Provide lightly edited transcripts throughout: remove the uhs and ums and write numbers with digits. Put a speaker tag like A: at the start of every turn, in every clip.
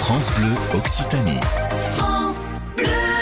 A: France Bleu Occitanie. France Bleu.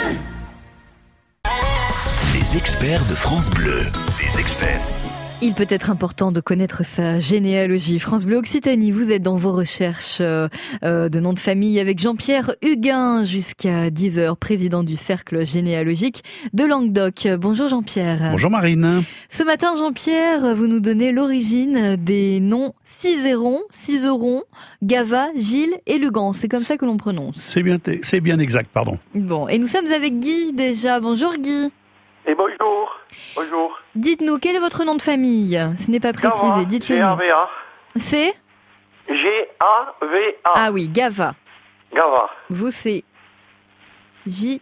A: Les experts de France Bleu. Les experts.
B: Il peut être important de connaître sa généalogie. France Bleu Occitanie, vous êtes dans vos recherches de nom de famille avec Jean-Pierre Huguin jusqu'à 10h, président du cercle généalogique de Languedoc. Bonjour Jean-Pierre.
C: Bonjour Marine.
B: Ce matin Jean-Pierre, vous nous donnez l'origine des noms Cizeron, Gava, Gilles et Lugan. C'est comme ça que l'on prononce.
C: C'est bien exact, pardon.
B: Bon, et nous sommes avec Guy déjà. Bonjour Guy.
D: Et bonjour. Bonjour.
B: Dites-nous, quel est votre nom de famille? Ce n'est pas précisé, dites-le nous.
D: G-A-V-A.
B: C'est
D: G-A-V-A.
B: Ah oui, Gava.
D: Gava.
B: Vous, c'est Guy.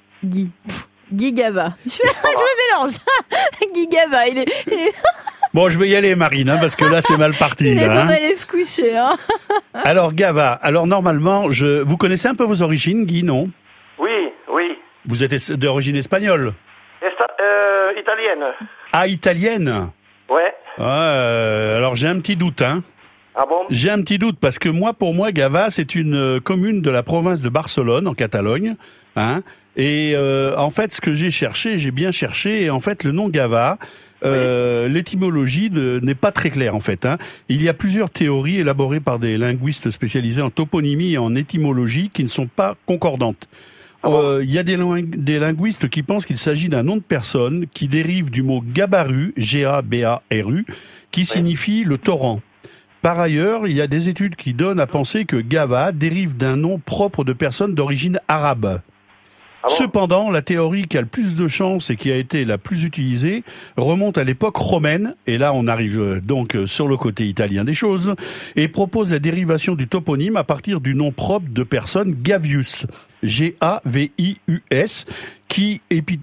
B: Guy Gava. Je me mélange. Guy Gava, il est...
C: Bon, je vais y aller Marine, parce que là c'est mal parti.
B: Il est
C: là,
B: qu'on allait se coucher.
C: Alors Gava, alors normalement, vous connaissez un peu vos origines, Guy, non?
D: Oui.
C: Vous êtes d'origine espagnole?
D: Italienne.
C: Ah, italienne?
D: Ouais.
C: Alors j'ai un petit doute, hein.
D: Ah bon?
C: J'ai un petit doute, parce que pour moi, Gava, c'est une commune de la province de Barcelone, en Catalogne, hein. Et en fait, ce que j'ai bien cherché, et en fait, le nom Gava, l'étymologie n'est pas très claire, en fait, hein. Il y a plusieurs théories élaborées par des linguistes spécialisés en toponymie et en étymologie qui ne sont pas concordantes. Il y a des linguistes qui pensent qu'il s'agit d'un nom de personne qui dérive du mot gabaru, G-A-B-A-R-U, qui signifie le torrent. Par ailleurs, il y a des études qui donnent à penser que Gava dérive d'un nom propre de personne d'origine arabe. Cependant, la théorie qui a le plus de chance et qui a été la plus utilisée remonte à l'époque romaine, et là on arrive donc sur le côté italien des choses, et propose la dérivation du toponyme à partir du nom propre de personne Gavius, G-A-V-I-U-S, qui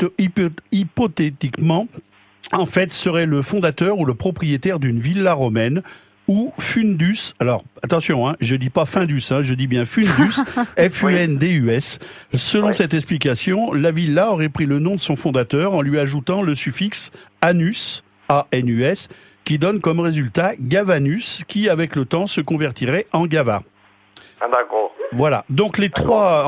C: hypothétiquement en fait serait le fondateur ou le propriétaire d'une villa romaine, ou Fundus, alors attention, hein, je dis pas Findus, hein, je dis bien Fundus, F-U-N-D-U-S. Selon cette explication, la villa aurait pris le nom de son fondateur en lui ajoutant le suffixe anus, A-N-U-S, qui donne comme résultat Gavanus, qui avec le temps se convertirait en Gava.
D: Ah d'accord.
C: Voilà, donc les trois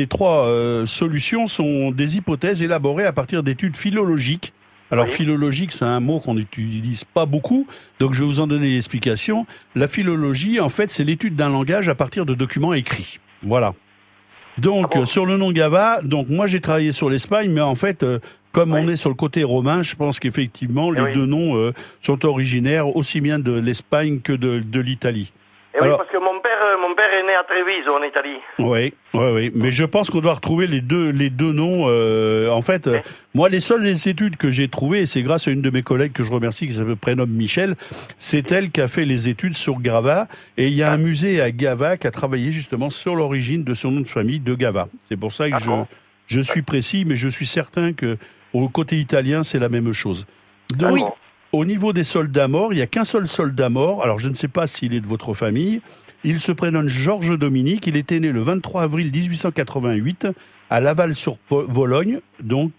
C: solutions sont des hypothèses élaborées à partir d'études philologiques. Alors, philologique, c'est un mot qu'on n'utilise pas beaucoup, donc je vais vous en donner l'explication. La philologie, en fait, c'est l'étude d'un langage à partir de documents écrits. Voilà. Donc, sur le nom Gava, donc moi j'ai travaillé sur l'Espagne, mais en fait, comme on est sur le côté romain, je pense qu'effectivement, les deux noms sont originaires aussi bien de l'Espagne que de l'Italie.
D: Alors, oui, parce que mon père est né à Treviso, en Italie.
C: Oui, mais je pense qu'on doit retrouver les deux noms. En fait, moi, les seules études que j'ai trouvées, et c'est grâce à une de mes collègues que je remercie, qui se prénomme Michel, c'est elle qui a fait les études sur Gava, et il y a un musée à Gava qui a travaillé justement sur l'origine de son nom de famille, de Gava. C'est pour ça que je suis précis, mais je suis certain que au côté italien, c'est la même chose. Donc, au niveau des soldats morts, il n'y a qu'un seul soldat mort. Alors, je ne sais pas s'il est de votre famille. Il se prénomme Georges Dominique. Il était né le 23 avril 1888 à Laval-sur-Vologne. Donc,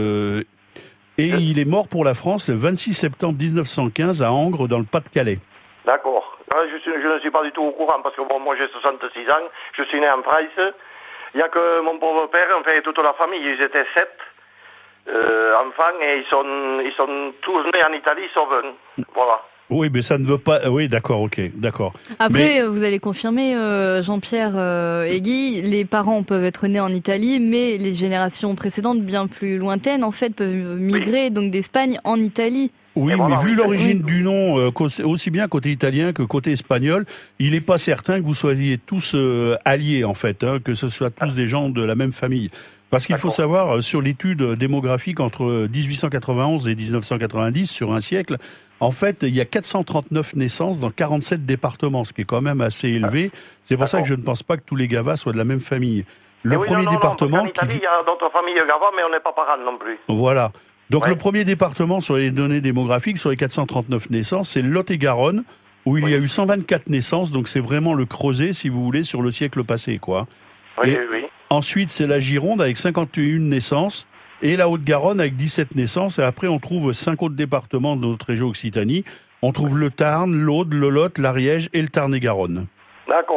C: et il est mort pour la France le 26 septembre 1915 à Angres, dans le Pas-de-Calais.
D: D'accord. Je ne suis pas du tout au courant parce que moi j'ai 66 ans. Je suis né en France. Il n'y a que mon pauvre père, en fait, toute la famille. Ils étaient 7. Enfants, et ils sont tous nés en Italie, sauf un. Voilà.
C: Oui, mais ça ne veut pas... Oui, d'accord.
B: Après, vous allez confirmer, Jean-Pierre et Guy, les parents peuvent être nés en Italie, mais les générations précédentes, bien plus lointaines, en fait, peuvent migrer donc d'Espagne en Italie.
C: Oui, mais vu l'origine du nom, aussi bien côté italien que côté espagnol, il n'est pas certain que vous soyez tous alliés, en fait, hein, que ce soit tous des gens de la même famille. Parce qu'il faut savoir, sur l'étude démographique entre 1891 et 1990, sur un siècle, en fait, il y a 439 naissances dans 47 départements, ce qui est quand même assez élevé. C'est pour ça que je ne pense pas que tous les Gavas soient de la même famille. Le premier département...
D: En Italie, il y a d'autres familles Gavas, mais on n'est pas parents non plus.
C: Voilà. Donc le premier département sur les données démographiques, sur les 439 naissances, c'est le Lot-et-Garonne, où il y a eu 124 naissances, donc c'est vraiment le creuset, si vous voulez, sur le siècle passé, quoi.
D: Oui.
C: Ensuite, c'est la Gironde avec 51 naissances, et la Haute-Garonne avec 17 naissances, et après on trouve 5 autres départements de notre région Occitanie. On trouve le Tarn, l'Aude, le Lot, l'Ariège et le Tarn-et-Garonne.
D: D'accord.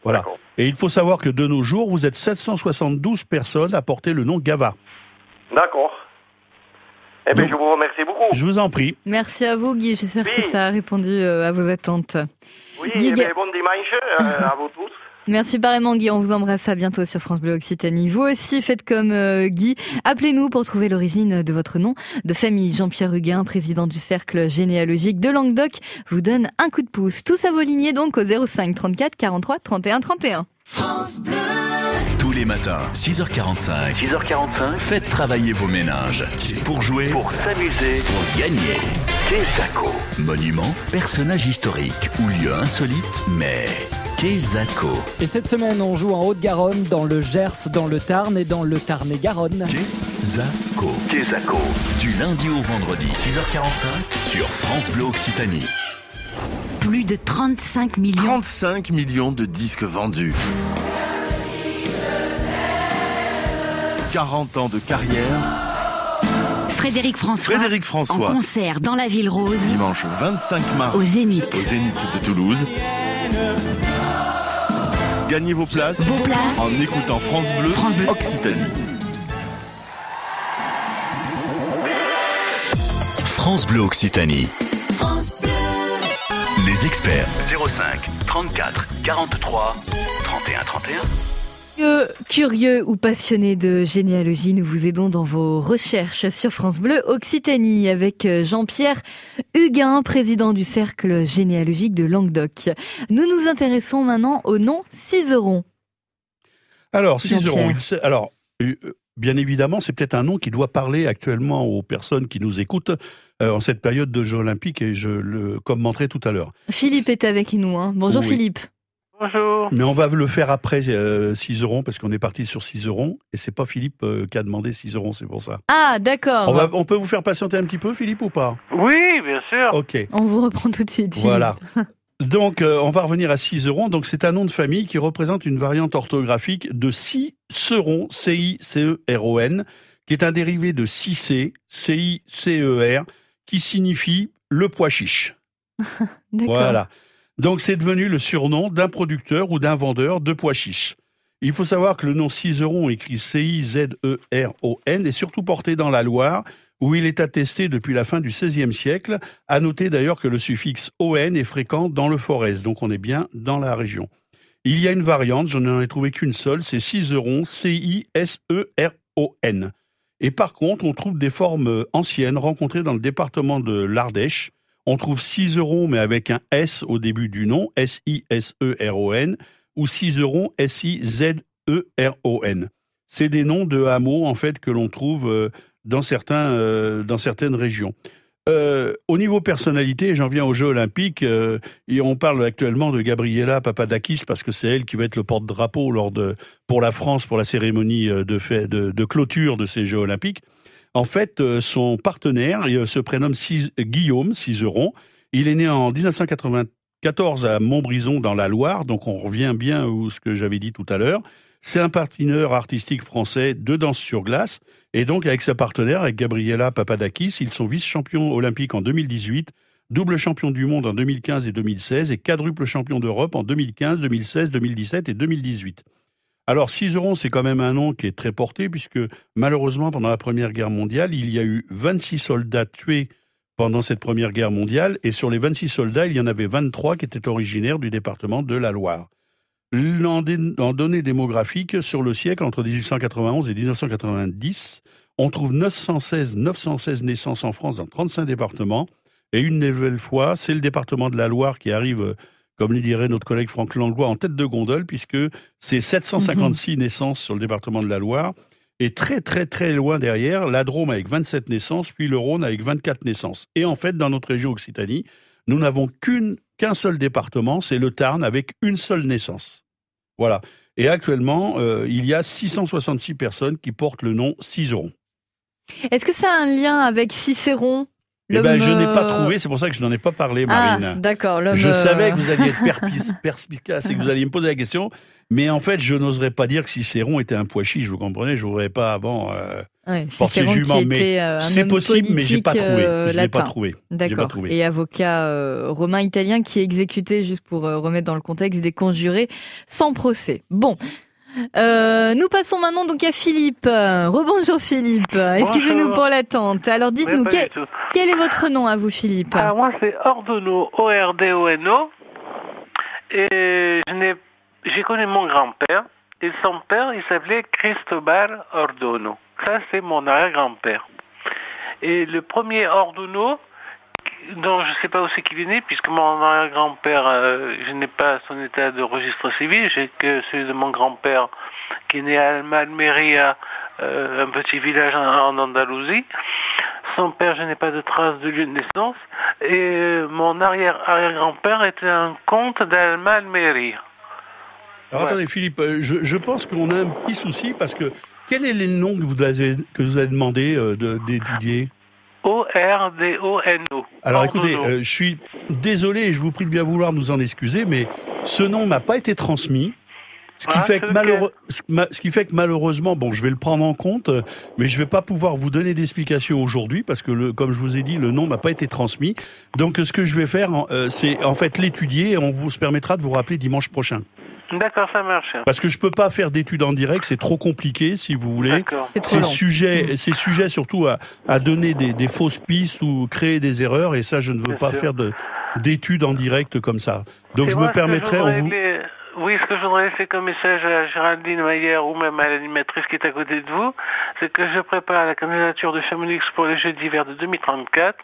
C: Voilà.
D: D'accord.
C: Et il faut savoir que de nos jours, vous êtes 772 personnes à porter le nom Gava.
D: D'accord. Eh bien,
C: Donc,
D: je vous remercie beaucoup.
C: Je vous en prie.
B: Merci à vous, Guy. J'espère
D: Oui.
B: que ça a répondu à vos attentes.
D: Oui,
B: Guy,
D: eh bien, bon dimanche à vous tous.
B: merci pareillement, Guy. On vous embrasse. À bientôt sur France Bleu Occitanie. Vous aussi, faites comme Guy. Appelez-nous pour trouver l'origine de votre nom de famille. Jean-Pierre Huguin, président du Cercle généalogique de Languedoc, vous donne un coup de pouce. Tous à vos lignées donc au 05 34 43 31 31.
A: France Bleu. Tous les matins, 6h45. 6h45. Faites travailler vos méninges. Pour jouer, pour s'amuser, pour gagner. Quesaco. Monument, personnage historique ou lieu insolite, mais Quesaco.
E: Et cette semaine, on joue en Haute-Garonne, dans le Gers, dans le Tarn et dans le Tarn-et-Garonne.
A: Quesaco. Quesaco. Du lundi au vendredi, 6h45 sur France Bleu Occitanie.
F: Plus de 35 millions.
G: 35 millions de disques vendus. 40 ans de carrière.
F: Frédéric François.
G: Frédéric François.
F: En concert dans la Ville Rose.
G: Dimanche 25 mars.
F: Au Zénith.
G: Au Zénith de Toulouse. Gagnez vos places.
F: Vos places.
G: En écoutant France Bleu,
F: France Bleu.
G: Occitanie.
A: France Bleu Occitanie. Les experts 05 34 43 31 31.
B: Curieux ou passionné de généalogie, nous vous aidons dans vos recherches sur France Bleu Occitanie avec Jean-Pierre Huguin, président du Cercle généalogique de Languedoc. Nous nous intéressons maintenant au nom Cizeron.
C: Alors, Cizeron,
B: Jean-Pierre.
C: bien évidemment, c'est peut-être un nom qui doit parler actuellement aux personnes qui nous écoutent en cette période de Jeux Olympiques, et je le commenterai tout à l'heure.
B: Philippe est avec nous. Bonjour
C: Oui.
B: Philippe.
D: Bonjour.
C: Mais on va le faire après Cizeron, parce qu'on est parti sur Cizeron, et c'est pas Philippe qui a demandé Cizeron, c'est pour ça.
B: Ah, d'accord.
C: On peut vous faire patienter un petit peu, Philippe, ou pas?
D: Oui, bien sûr.
C: Ok.
B: On vous reprend tout de suite. Philippe.
C: Voilà. Donc, on va revenir à Cizeron. Donc, c'est un nom de famille qui représente une variante orthographique de Ciceron, C-I-C-E-R-O-N, qui est un dérivé de Cicé, C-I-C-E-R, qui signifie le pois chiche.
B: D'accord.
C: Voilà. Donc, c'est devenu le surnom d'un producteur ou d'un vendeur de pois chiches. Il faut savoir que le nom Cizeron, écrit C-I-Z-E-R-O-N, est surtout porté dans la Loire, où il est attesté depuis la fin du XVIe siècle. À noter d'ailleurs que le suffixe « on » est fréquent dans le Forez, donc on est bien dans la région. Il y a une variante, je n'en ai trouvé qu'une seule, c'est Cizeron, C-I-S-E-R-O-N. Et par contre, on trouve des formes anciennes rencontrées dans le département de l'Ardèche. On trouve Cizeron, mais avec un S au début du nom, S-I-S-E-R-O-N, ou Cizeron, S-I-Z-E-R-O-N. C'est des noms de hameaux, en fait, que l'on trouve dans certaines régions. Au niveau personnalité, j'en viens aux Jeux Olympiques, et on parle actuellement de Gabriela Papadakis, parce que c'est elle qui va être le porte-drapeau pour la France, pour la cérémonie de clôture de ces Jeux Olympiques. En fait, son partenaire se prénomme Guillaume Cizeron. Il est né en 1994 à Montbrison dans la Loire, donc on revient bien à ce que j'avais dit tout à l'heure. C'est un patineur artistique français de danse sur glace, et donc avec sa partenaire, avec Gabriela Papadakis, ils sont vice-champions olympiques en 2018, double champion du monde en 2015 et 2016, et quadruple champion d'Europe en 2015, 2016, 2017 et 2018. Alors, Cizeron, c'est quand même un nom qui est très porté, puisque malheureusement, pendant la Première Guerre mondiale, il y a eu 26 soldats tués pendant cette Première Guerre mondiale, et sur les 26 soldats, il y en avait 23 qui étaient originaires du département de la Loire. En données démographiques, sur le siècle, entre 1891 et 1990, on trouve 916 naissances en France dans 35 départements, et une nouvelle fois, c'est le département de la Loire qui arrive, comme le dirait notre collègue Franck Langlois, en tête de gondole, puisque c'est 756 naissances sur le département de la Loire, et très très très loin derrière, la Drôme avec 27 naissances, puis le Rhône avec 24 naissances. Et en fait, dans notre région Occitanie, nous n'avons qu'un seul département, c'est le Tarn, avec une seule naissance. Voilà. Et actuellement, il y a 666 personnes qui portent le nom Cizeron.
B: Est-ce que ça a un lien avec Cicéron?
C: Eh ben, je n'ai pas trouvé, c'est pour ça que je n'en ai pas parlé, Marine.
B: Ah, d'accord.
C: Je savais que vous alliez être perspicace et que vous alliez me poser la question, mais en fait, je n'oserais pas dire que Cicéron était un pois chiche, vous comprenez, je voudrais pas avant porter jugement, mais c'est possible, mais j'ai pas trouvé. Je l'ai pas trouvé.
B: D'accord. Et avocat romain italien qui est exécuté, juste pour remettre dans le contexte, des conjurés sans procès. Bon. Nous passons maintenant donc à Philippe. Rebonjour Philippe. Excusez-nous pour l'attente. Alors dites-nous, quel est votre nom à vous, Philippe?
H: Alors moi c'est Ordono, O-R-D-O-N-O. Et j'ai connu mon grand-père. Et son père, il s'appelait Cristobal Ordono. Ça c'est mon arrière-grand-père. Et le premier Ordono, dont je ne sais pas où c'est qu'il est né, puisque mon arrière-grand-père, je n'ai pas son état de registre civil, j'ai que celui de mon grand-père qui est né à Almeria, un petit village en Andalousie. Son père, je n'ai pas de traces de lieu de naissance. Et mon arrière-grand-père était un comte d'Almeria.
C: Alors attendez Philippe, je pense qu'on a un petit souci parce que quel est le nom que vous avez demandé d'étudier? O-R-D-O-N-O. Alors écoutez, je suis désolé et je vous prie de bien vouloir nous en excuser, mais ce nom m'a pas été transmis. Ce qui fait que malheureusement, bon, je vais le prendre en compte, mais je vais pas pouvoir vous donner d'explications aujourd'hui parce que, comme je vous ai dit, le nom m'a pas été transmis. Donc, ce que je vais faire, c'est en fait l'étudier et on vous permettra de vous rappeler dimanche prochain.
H: D'accord, ça marche.
C: Parce que je peux pas faire d'études en direct, c'est trop compliqué, si vous voulez.
H: D'accord.
C: C'est sujet surtout à donner des fausses pistes ou créer des erreurs, et ça, je ne veux pas faire d'études en direct comme ça. Donc, je me permettrai
H: Oui, ce que je voudrais laisser comme message à Géraldine Maillère ou même à l'animatrice qui est à côté de vous, c'est que je prépare la candidature de Chamonix pour les Jeux d'hiver de 2034.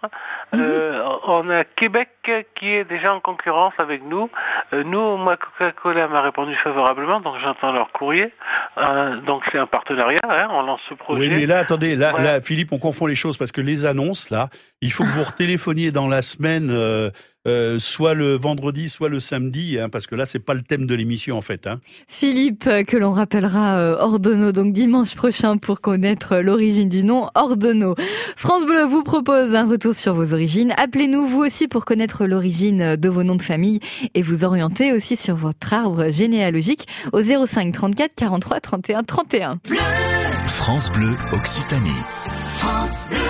H: On a Québec qui est déjà en concurrence avec nous. Moi, Coca-Cola m'a répondu favorablement, donc j'entends leur courrier. Donc c'est un partenariat, on lance ce projet.
C: Oui, mais là, attendez, là, Philippe, on confond les choses parce que les annonces, là, il faut que vous retéléphoniez dans la semaine, soit le vendredi, soit le samedi, parce que là, c'est pas le thème de l'émission, en fait.
B: Philippe, que l'on rappellera Ordono, donc dimanche prochain, pour connaître l'origine du nom Ordono. France Bleu vous propose un retour sur vos origines. Appelez-nous, vous aussi, pour connaître l'origine de vos noms de famille et vous orienter aussi sur votre arbre généalogique au 05 34 43 31 31.
A: Bleu. France Bleu Occitanie. France Bleu.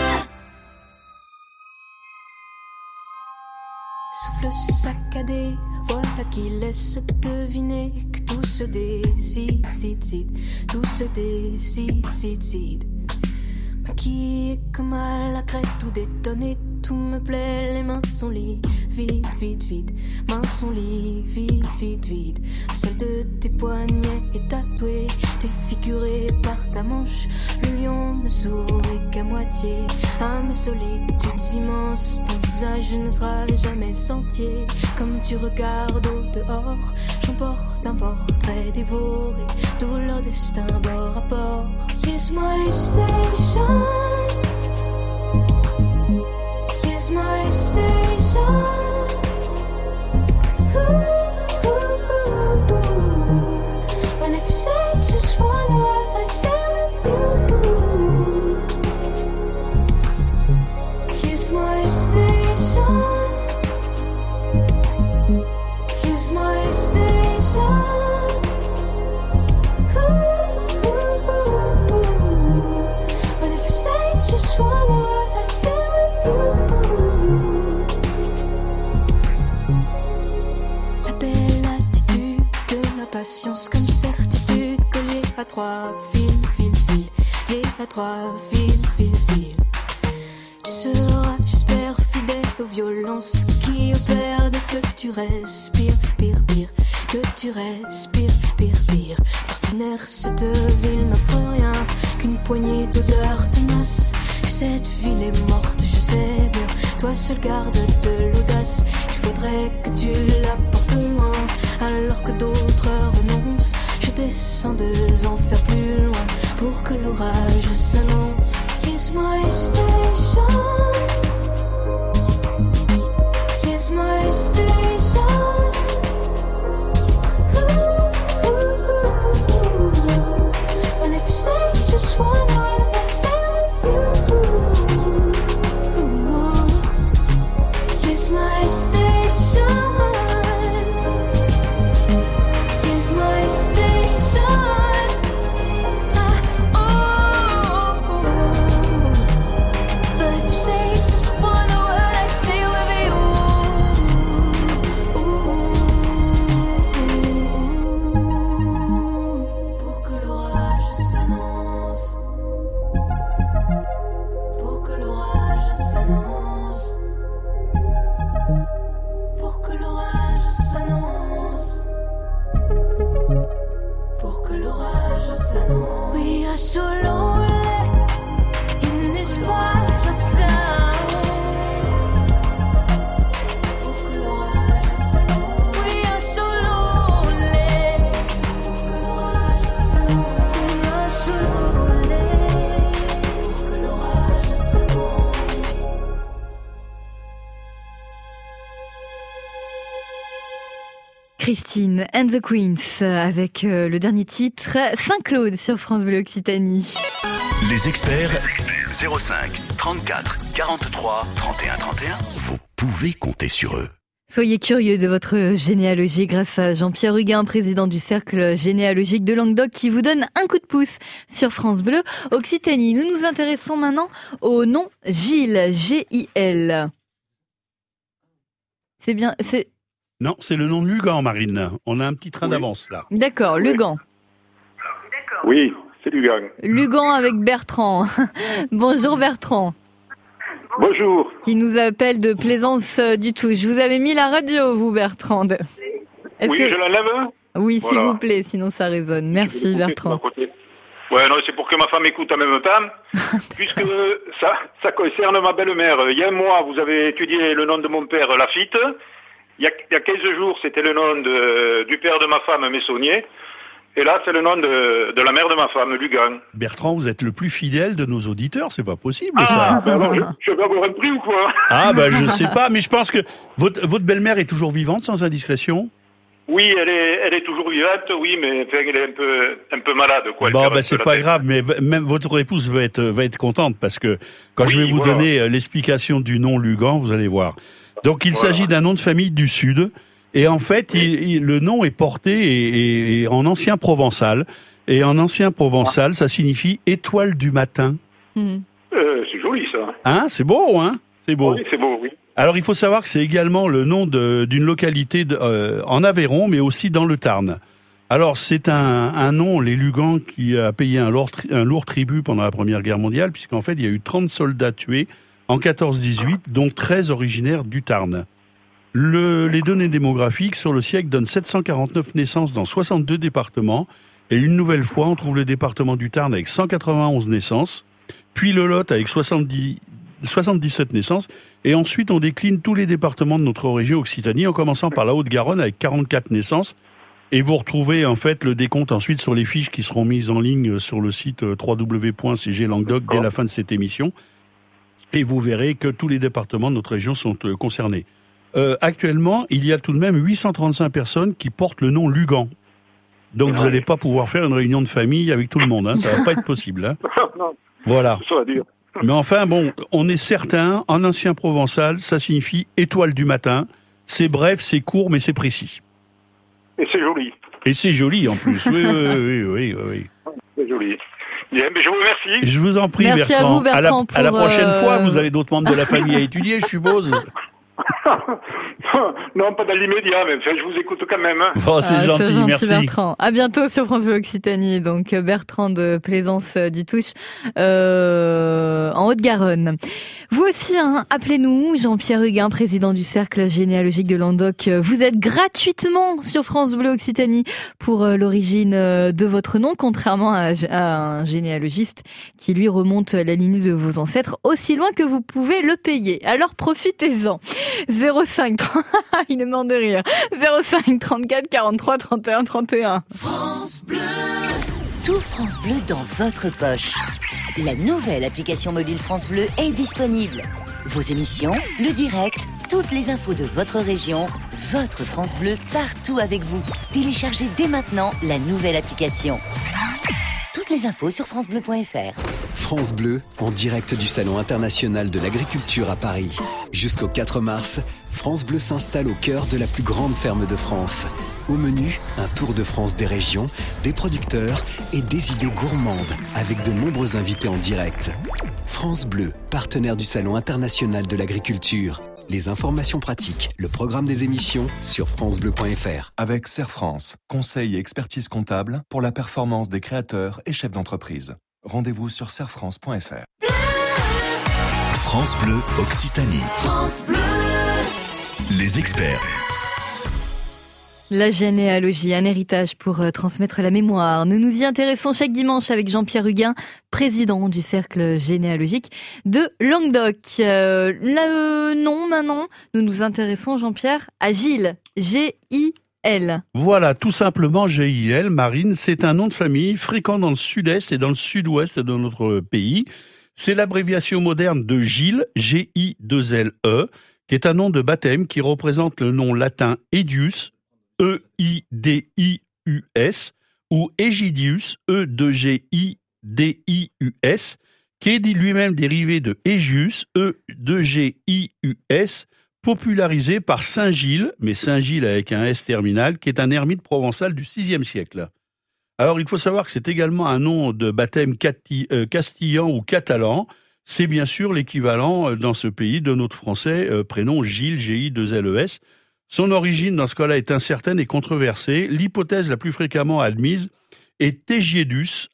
I: Souffle saccadé, voilà qui laisse deviner que tout se décide, tout se décide. Maquillée comme à la crête, tout détonné, tout me plaît, les mains sont liées, vide, mains sont liées, vide. Seul de tes poignets est tatoué, défiguré par ta manche, le lion ne sourit qu'à moitié. À mes solitudes immenses, ton visage ne sera jamais sentier. Comme tu regardes au dehors, j'emporte un portrait dévoré, tout leur destin bord à bord. Here's my station. Here's my station. And if you say just follow, I stay with you. Here's my station. Here's my station. And if you say just follow, I stay with you. La belle attitude de la patience comme certitude, collier à trois fils, lié à trois fils. Tu seras, j'espère, fidèle aux violences qui opèrent dès que tu respires, pire, que tu respires, pire. D'ordinaire, cette ville n'offre rien qu'une poignée d'odeurs tenaces. Et cette ville est morte, je sais bien. Toi seul garde de l'audace. Il faudrait que tu la portes loin, alors que d'autres renoncent. Je descends 2 enfers plus loin pour que l'orage s'annonce. Here's my station. Here's my station. And if you say just one word, I stay with you.
B: Christine and the Queens avec le dernier titre Saint-Claude sur France Bleu Occitanie.
A: Les experts 05 34 43 31 31. Vous pouvez compter sur eux.
B: Soyez curieux de votre généalogie grâce à Jean-Pierre Huguin, président du Cercle généalogique de Languedoc, qui vous donne un coup de pouce sur France Bleu Occitanie. Nous nous intéressons maintenant au nom Gilles, G-I-L. C'est bien, c'est...
C: Non, c'est le nom de Lugan, Marine. On a un petit train d'avance, là.
B: D'accord, Lugan.
J: Oui, c'est Lugan.
B: Lugan avec Bertrand. Bonjour Bertrand.
J: Bonjour.
B: Qui nous appelle de Plaisance du Touche. Vous avez mis la radio, vous, Bertrand.
J: Oui, je l'enlève.
B: Oui,
J: voilà.
B: S'il vous plaît, sinon ça résonne. Merci, Bertrand.
J: Ouais, non, c'est pour que ma femme écoute en même temps, puisque ça concerne ma belle-mère. Il y a un mois, vous avez étudié le nom de mon père, Lafitte. Il y a 15 jours, c'était le nom du père de ma femme, Messonnier. Et là, c'est le nom de la mère de ma femme, Lugan.
C: Bertrand, vous êtes le plus fidèle de nos auditeurs, c'est pas possible,
J: ça.
C: Ben
J: alors, je vais avoir un prix ou quoi?
C: Je sais pas, mais je pense que votre belle-mère est toujours vivante, sans indiscrétion?
J: Oui, elle est toujours vivante, oui, mais elle est un peu malade, quoi.
C: C'est pas grave, mais même votre épouse va être contente, parce que quand je vais vous donner l'explication du nom Lugan, vous allez voir. Donc, il s'agit d'un nom de famille du Sud. Et en fait, le nom est porté et en ancien provençal. Et en ancien provençal, ça signifie étoile du matin.
J: C'est joli, ça.
C: Hein, c'est beau, hein? C'est beau.
J: Oui, c'est beau, oui.
C: Alors, il faut savoir que c'est également le nom d'une localité en Aveyron, mais aussi dans le Tarn. Alors, c'est un nom, les Lugans, qui a payé un lourd tribut pendant la Première Guerre mondiale, puisqu'en fait, il y a eu 30 soldats tués en 14-18, dont 13 originaires du Tarn. Les données démographiques sur le siècle donnent 749 naissances dans 62 départements. Et une nouvelle fois, on trouve le département du Tarn avec 191 naissances, puis le Lot avec 77 naissances. Et ensuite, on décline tous les départements de notre région Occitanie, en commençant par la Haute-Garonne avec 44 naissances. Et vous retrouvez en fait le décompte ensuite sur les fiches qui seront mises en ligne sur le site www.cglanguedoc dès la fin de cette émission. Et vous verrez que tous les départements de notre région sont concernés. Actuellement, il y a tout de même 835 personnes qui portent le nom Lugan. Donc vous n'allez pas pouvoir faire une réunion de famille avec tout le monde, hein, ça va pas être possible. Hein. Voilà. Mais enfin, bon, on est certain, en ancien provençal, ça signifie étoile du matin. C'est bref, c'est court, mais c'est précis.
J: Et c'est joli.
C: Et c'est joli en plus, oui.
J: C'est joli. Bien, mais je vous remercie.
C: Je vous en prie,
B: Merci
C: Bertrand.
B: À vous, Bertrand,
C: à la prochaine fois, vous avez d'autres membres de la famille à étudier, je suppose.
J: Non, pas dans l'immédiat, mais je vous écoute quand même.
C: Bon, c'est gentil, merci.
B: Bertrand. À bientôt sur France Bleu Occitanie. Donc Bertrand de Plaisance du Touche en Haute-Garonne. Vous aussi, appelez-nous, Jean-Pierre Huguin, président du Cercle généalogique de Languedoc. Vous êtes gratuitement sur France Bleu Occitanie pour l'origine de votre nom, contrairement à un généalogiste qui lui remonte la lignée de vos ancêtres aussi loin que vous pouvez le payer. Alors profitez-en. 05 30, il est mort de rire. 05 34 43 31 31.
K: France Bleu. Tout France Bleu dans votre poche. La nouvelle application mobile France Bleu est disponible. Vos émissions, le direct, toutes les infos de votre région, votre France Bleu partout avec vous. Téléchargez dès maintenant la nouvelle application. Toutes les infos sur francebleu.fr.
L: France Bleu, en direct du Salon international de l'agriculture à Paris. Jusqu'au 4 mars, France Bleu s'installe au cœur de la plus grande ferme de France. Au menu, un tour de France des régions, des producteurs et des idées gourmandes avec de nombreux invités en direct. France Bleu, partenaire du Salon international de l'agriculture. Les informations pratiques, le programme des émissions sur francebleu.fr.
M: Avec Serre France, conseil et expertise comptable pour la performance des créateurs et chefs d'entreprise. Rendez-vous sur serrefrance.fr.
A: France Bleu Occitanie.
K: France Bleu.
A: Les experts.
B: La généalogie, un héritage pour transmettre la mémoire. Nous nous y intéressons chaque dimanche avec Jean-Pierre Huguin, président du Cercle généalogique de Languedoc. Non, maintenant, nous nous intéressons, Jean-Pierre, à Gilles, G-I-L.
C: Voilà, tout simplement G-I-L, Marine, c'est un nom de famille fréquent dans le sud-est et dans le sud-ouest de notre pays. C'est l'abréviation moderne de Gilles, G-I-2-L-E, qui est un nom de baptême qui représente le nom latin Edius, E-I-D-I-U-S, ou Egidius, E-2-G-I-D-I-U-S, qui est lui-même dérivé de Egius, E-2-G-I-U-S, popularisé par Saint Gilles, mais Saint Gilles avec un S terminal, qui est un ermite provençal du VIe siècle. Alors, il faut savoir que c'est également un nom de baptême castillan ou catalan. C'est bien sûr l'équivalent dans ce pays de notre français prénom Gilles, G-I-2-L-E-S. Son origine, dans ce cas-là, est incertaine et controversée. L'hypothèse la plus fréquemment admise est Aegidius,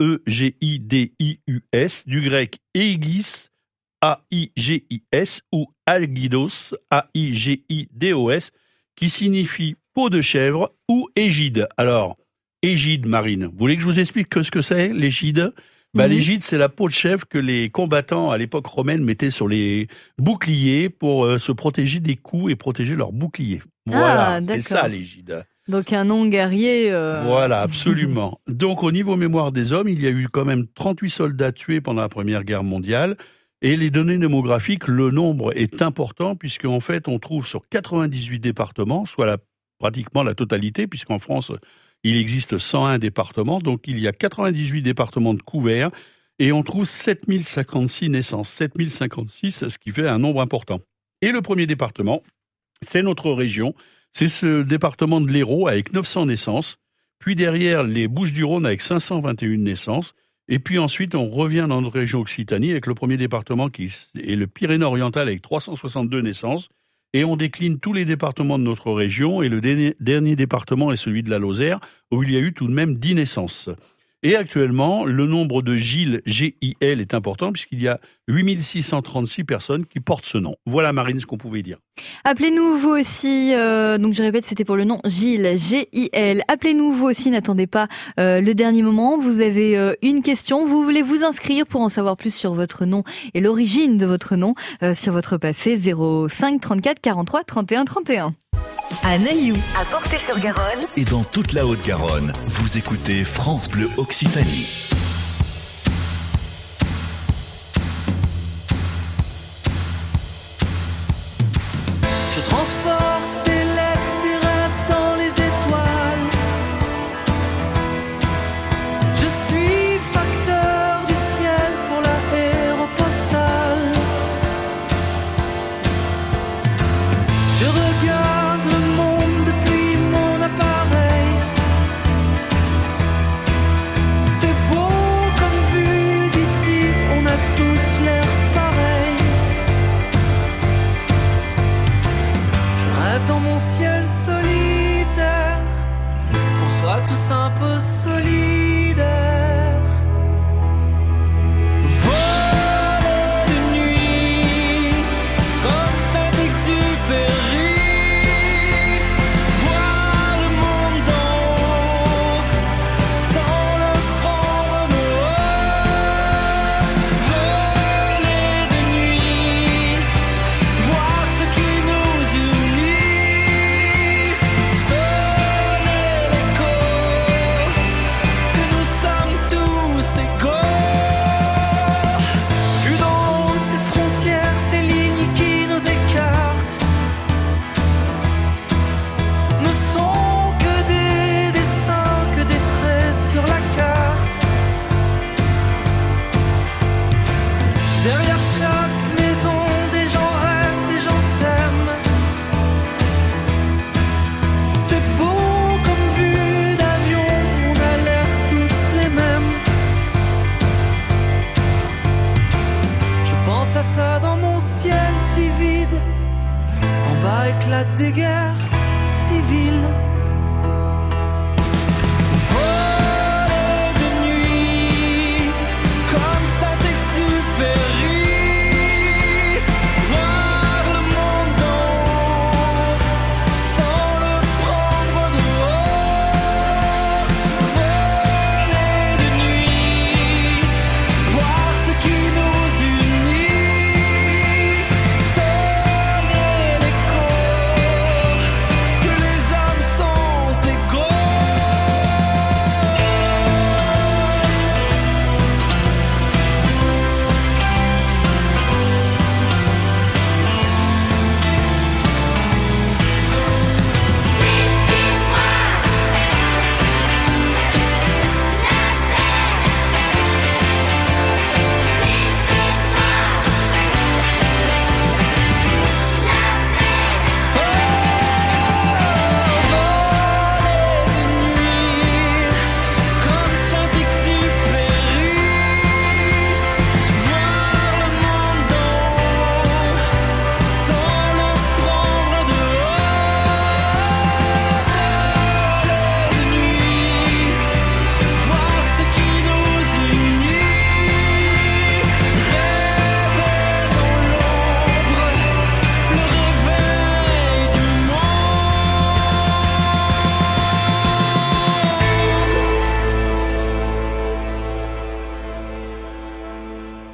C: A-E-G-I-D-I-U-S, du grec Aegis, A-I-G-I-S, ou Algidos, A-I-G-I-D-O-S, qui signifie peau de chèvre ou égide. Alors, égide marine. Vous voulez que je vous explique ce que c'est, l'égide ? L'égide, c'est la peau de chèvre que les combattants à l'époque romaine mettaient sur les boucliers pour se protéger des coups et protéger leurs boucliers. Voilà, c'est ça l'égide.
B: Donc un nom guerrier.
C: Voilà, absolument. Donc au niveau mémoire des hommes, il y a eu quand même 38 soldats tués pendant la Première Guerre mondiale. Et les données démographiques, le nombre est important puisqu'en fait, on trouve sur 98 départements, soit pratiquement la totalité, puisqu'en France, il existe 101 départements, donc il y a 98 départements de couverts, et on trouve 7056 naissances. 7056, ce qui fait un nombre important. Et le premier département, c'est notre région, c'est ce département de l'Hérault avec 900 naissances, puis derrière les Bouches-du-Rhône avec 521 naissances, et puis ensuite on revient dans notre région Occitanie avec le premier département qui est le Pyrénées-Oriental avec 362 naissances, et on décline tous les départements de notre région, et le dernier département est celui de la Lozère, où il y a eu tout de même 10 naissances. Et actuellement, le nombre de Gilles, G-I-L, est important, puisqu'il y a 8636 personnes qui portent ce nom. Voilà, Marine, ce qu'on pouvait dire.
B: Appelez-nous vous aussi, donc je répète, c'était pour le nom Gilles, G-I-L. Appelez-nous vous aussi, n'attendez pas le dernier moment. Vous avez une question, vous voulez vous inscrire pour en savoir plus sur votre nom et l'origine de votre nom, sur votre passé, 05 34 43 31 31.
K: À Nailloux, à Portet-sur-Garonne
A: et dans toute la Haute-Garonne, vous écoutez France Bleu Occitanie.
N: Je transporte des lettres, des rêves dans les étoiles. Je suis facteur du ciel pour l'aéropostale. Je regarde le monde depuis mon appareil. C'est beau comme vu d'ici, on a tous l'air pareil. Je rêve dans mon ciel solitaire, qu'on soit tous un peu solidaires. Voler de nuit, comme Saint-Exupéry. Voir le monde d'en haut, sans le prendre de haut. Voler de nuit, voir ce qui nous unit. Sonner l'écho, que nous sommes tous égaux. Vu d'en haut de ces frontières, ces lignes qui nous écartent, ne sont que des dessins, que des traits sur la carte. Derrière chaque maison, des gens rêvent, des gens s'aiment. C'est beau comme vue d'avion, on a l'air tous les mêmes. Je pense à ça dans mon ciel si vide. En bas éclatent des guerres civiles. Voler de nuit, comme Saint-Exupéry. Voir le monde d'en haut, sans le prendre de haut. Voler de nuit, voir ce qui nous unit. Sonner l'écho, que les hommes sont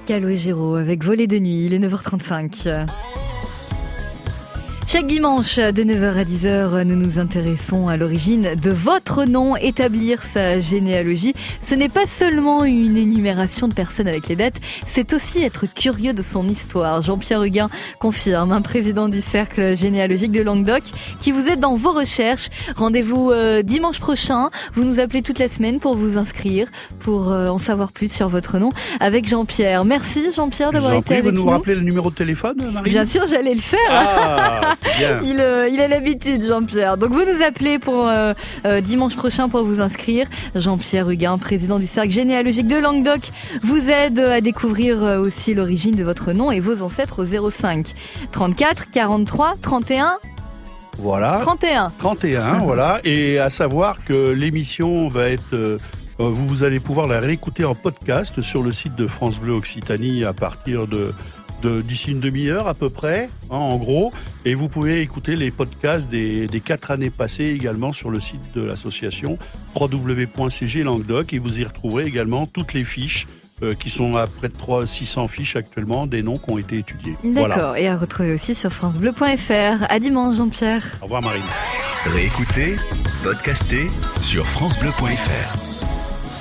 B: Calogero avec Voler de nuit, il est 9h35. Chaque dimanche de 9h à 10h, nous nous intéressons à l'origine de votre nom, établir sa généalogie. Ce n'est pas seulement une énumération de personnes avec les dates, c'est aussi être curieux de son histoire. Jean-Pierre Huguin confirme, président du Cercle généalogique de Languedoc, qui vous aide dans vos recherches. Rendez-vous dimanche prochain. Vous nous appelez toute la semaine pour vous inscrire, pour en savoir plus sur votre nom avec Jean-Pierre. Merci Jean-Pierre d'avoir été avec nous.
C: Vous nous rappelez le numéro de téléphone, Marie ?
B: Bien sûr, j'allais le faire.
C: Ah, c'est bien.
B: Il a l'habitude, Jean-Pierre. Donc vous nous appelez pour dimanche prochain pour vous inscrire. Jean-Pierre Huguin, président du Cercle généalogique de Languedoc, vous aide à découvrir aussi l'origine de votre nom et vos ancêtres au 05 34 43 31.
C: Voilà. 31, voilà. Et à savoir que l'émission va être... vous allez pouvoir la réécouter en podcast sur le site de France Bleu Occitanie à partir d'ici une demi-heure à peu près, en gros. Et vous pouvez écouter les podcasts des 4 années passées également sur le site de l'association www.cg Languedoc. Et vous y retrouverez également toutes les fiches qui sont à près de 600 fiches actuellement, des noms qui ont été étudiés.
B: D'accord,
C: voilà.
B: Et à retrouver aussi sur francebleu.fr. À dimanche, Jean-Pierre.
C: Au revoir, Marine.
A: Réécoutez, podcastez sur francebleu.fr.